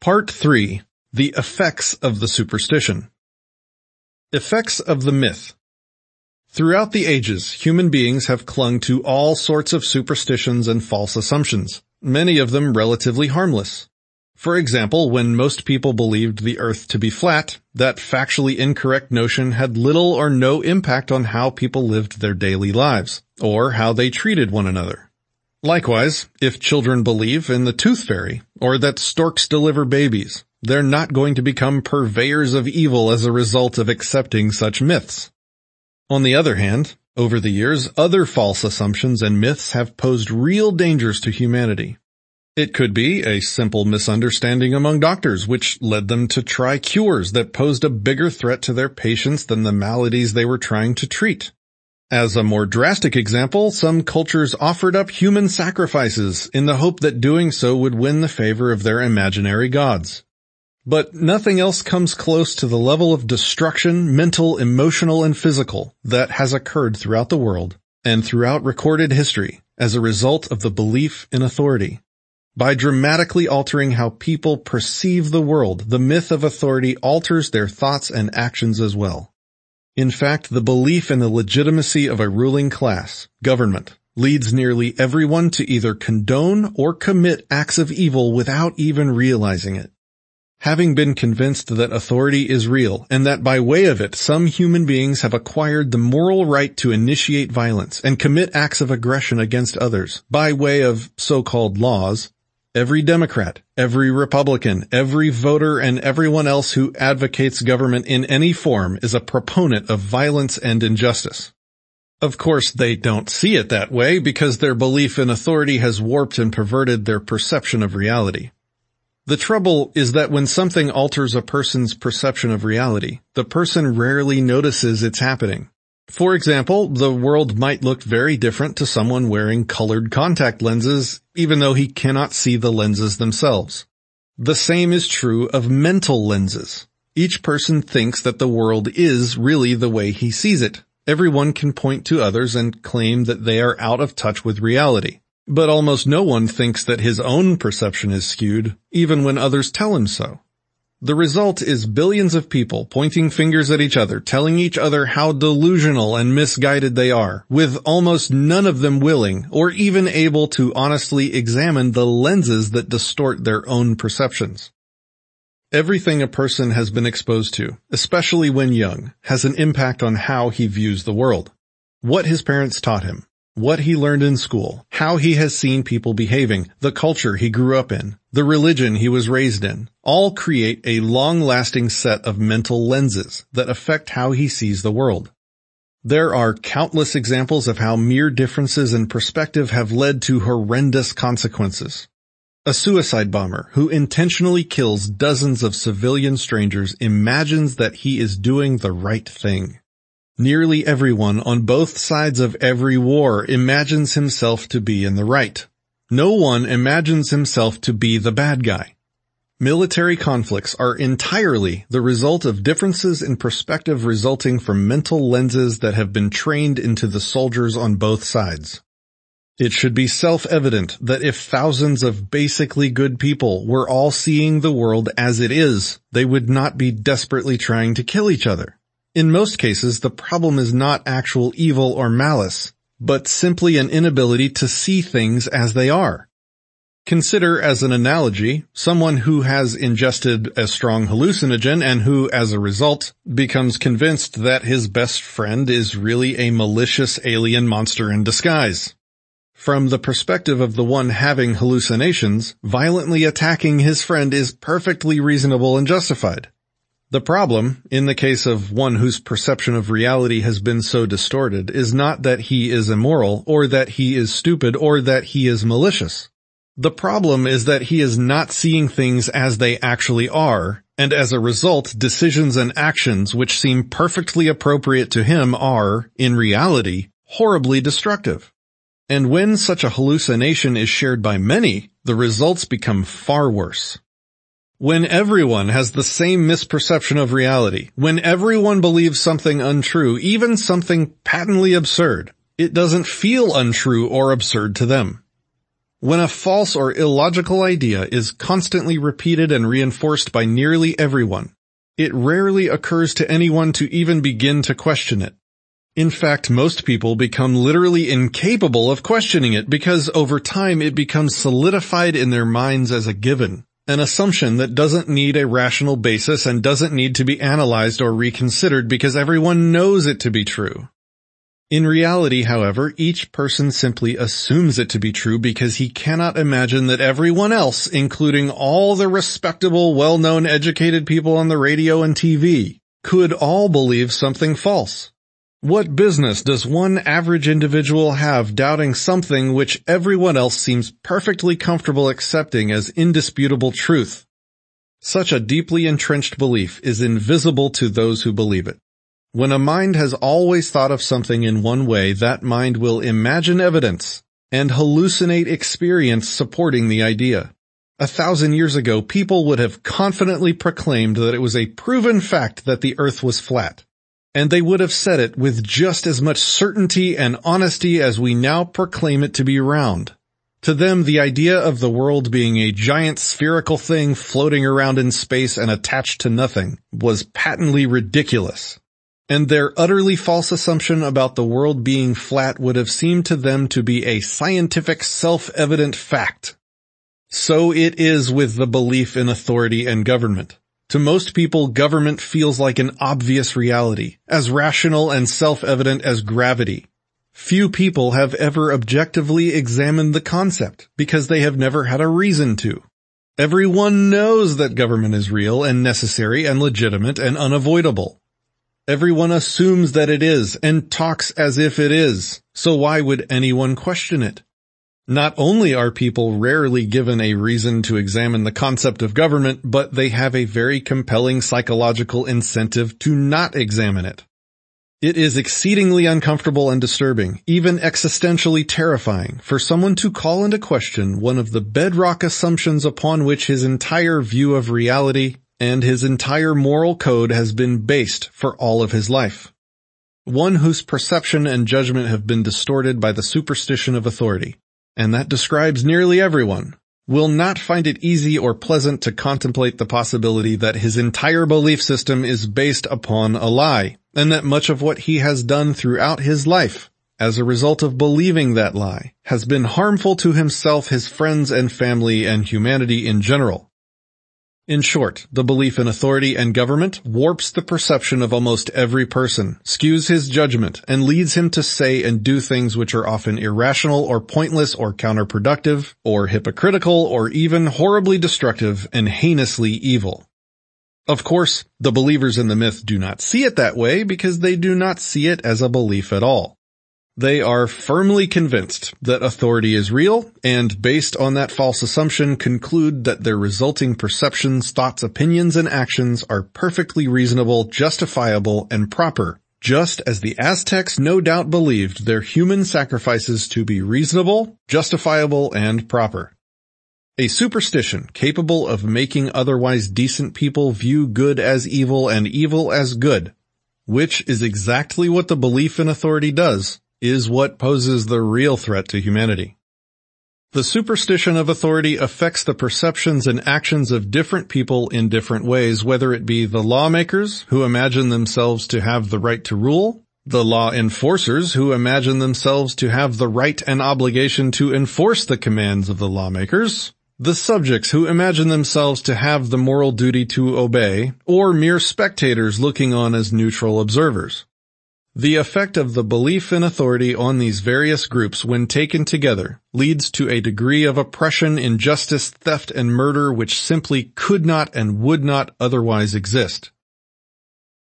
Part 3. The Effects of the Superstition. Effects of the Myth. Throughout the ages, human beings have clung to all sorts of superstitions and false assumptions, many of them relatively harmless. For example, when most people believed the earth to be flat, that factually incorrect notion had little or no impact on how people lived their daily lives, or how they treated one another. Likewise, if children believe in the tooth fairy, or that storks deliver babies, they're not going to become purveyors of evil as a result of accepting such myths. On the other hand, over the years, other false assumptions and myths have posed real dangers to humanity. It could be a simple misunderstanding among doctors, which led them to try cures that posed a bigger threat to their patients than the maladies they were trying to treat. As a more drastic example, some cultures offered up human sacrifices in the hope that doing so would win the favor of their imaginary gods. But nothing else comes close to the level of destruction, mental, emotional, and physical, that has occurred throughout the world and throughout recorded history as a result of the belief in authority. By dramatically altering how people perceive the world, the myth of authority alters their thoughts and actions as well. In fact, the belief in the legitimacy of a ruling class, government, leads nearly everyone to either condone or commit acts of evil without even realizing it. Having been convinced that authority is real and that by way of it some human beings have acquired the moral right to initiate violence and commit acts of aggression against others by way of so-called laws, every Democrat, every Republican, every voter, and everyone else who advocates government in any form is a proponent of violence and injustice. Of course, they don't see it that way because their belief in authority has warped and perverted their perception of reality. The trouble is that when something alters a person's perception of reality, the person rarely notices it's happening. For example, the world might look very different to someone wearing colored contact lenses, even though he cannot see the lenses themselves. The same is true of mental lenses. Each person thinks that the world is really the way he sees it. Everyone can point to others and claim that they are out of touch with reality. But almost no one thinks that his own perception is skewed, even when others tell him so. The result is billions of people pointing fingers at each other, telling each other how delusional and misguided they are, with almost none of them willing or even able to honestly examine the lenses that distort their own perceptions. Everything a person has been exposed to, especially when young, has an impact on how he views the world. What his parents taught him, what he learned in school, how he has seen people behaving, the culture he grew up in, the religion he was raised in, all create a long-lasting set of mental lenses that affect how he sees the world. There are countless examples of how mere differences in perspective have led to horrendous consequences. A suicide bomber who intentionally kills dozens of civilian strangers imagines that he is doing the right thing. Nearly everyone on both sides of every war imagines himself to be in the right. No one imagines himself to be the bad guy. Military conflicts are entirely the result of differences in perspective resulting from mental lenses that have been trained into the soldiers on both sides. It should be self-evident that if thousands of basically good people were all seeing the world as it is, they would not be desperately trying to kill each other. In most cases, the problem is not actual evil or malice, but simply an inability to see things as they are. Consider as an analogy someone who has ingested a strong hallucinogen and who, as a result, becomes convinced that his best friend is really a malicious alien monster in disguise. From the perspective of the one having hallucinations, violently attacking his friend is perfectly reasonable and justified. The problem, in the case of one whose perception of reality has been so distorted, is not that he is immoral, or that he is stupid, or that he is malicious. The problem is that he is not seeing things as they actually are, and as a result, decisions and actions which seem perfectly appropriate to him are, in reality, horribly destructive. And when such a hallucination is shared by many, the results become far worse. When everyone has the same misperception of reality, when everyone believes something untrue, even something patently absurd, it doesn't feel untrue or absurd to them. When a false or illogical idea is constantly repeated and reinforced by nearly everyone, it rarely occurs to anyone to even begin to question it. In fact, most people become literally incapable of questioning it because over time it becomes solidified in their minds as a given, an assumption that doesn't need a rational basis and doesn't need to be analyzed or reconsidered because everyone knows it to be true. In reality, however, each person simply assumes it to be true because he cannot imagine that everyone else, including all the respectable, well-known, educated people on the radio and TV, could all believe something false. What business does one average individual have doubting something which everyone else seems perfectly comfortable accepting as indisputable truth? Such a deeply entrenched belief is invisible to those who believe it. When a mind has always thought of something in one way, that mind will imagine evidence and hallucinate experience supporting the idea. 1,000 years ago, people would have confidently proclaimed that it was a proven fact that the earth was flat. And they would have said it with just as much certainty and honesty as we now proclaim it to be round. To them, the idea of the world being a giant spherical thing floating around in space and attached to nothing was patently ridiculous. And their utterly false assumption about the world being flat would have seemed to them to be a scientific, self-evident fact. So it is with the belief in authority and government. To most people, government feels like an obvious reality, as rational and self-evident as gravity. Few people have ever objectively examined the concept because they have never had a reason to. Everyone knows that government is real and necessary and legitimate and unavoidable. Everyone assumes that it is and talks as if it is, so why would anyone question it? Not only are people rarely given a reason to examine the concept of government, but they have a very compelling psychological incentive to not examine it. It is exceedingly uncomfortable and disturbing, even existentially terrifying, for someone to call into question one of the bedrock assumptions upon which his entire view of reality and his entire moral code has been based for all of his life. One whose perception and judgment have been distorted by the superstition of authority, and that describes nearly everyone, will not find it easy or pleasant to contemplate the possibility that his entire belief system is based upon a lie, and that much of what he has done throughout his life, as a result of believing that lie, has been harmful to himself, his friends and family, and humanity in general. In short, the belief in authority and government warps the perception of almost every person, skews his judgment, and leads him to say and do things which are often irrational or pointless or counterproductive, or hypocritical or even horribly destructive and heinously evil. Of course, the believers in the myth do not see it that way because they do not see it as a belief at all. They are firmly convinced that authority is real, and based on that false assumption conclude that their resulting perceptions, thoughts, opinions, and actions are perfectly reasonable, justifiable, and proper, just as the Aztecs no doubt believed their human sacrifices to be reasonable, justifiable, and proper. A superstition capable of making otherwise decent people view good as evil and evil as good, which is exactly what the belief in authority does, is what poses the real threat to humanity. The superstition of authority affects the perceptions and actions of different people in different ways, whether it be the lawmakers who imagine themselves to have the right to rule, the law enforcers who imagine themselves to have the right and obligation to enforce the commands of the lawmakers, the subjects who imagine themselves to have the moral duty to obey, or mere spectators looking on as neutral observers. The effect of the belief in authority on these various groups when taken together leads to a degree of oppression, injustice, theft, and murder which simply could not and would not otherwise exist.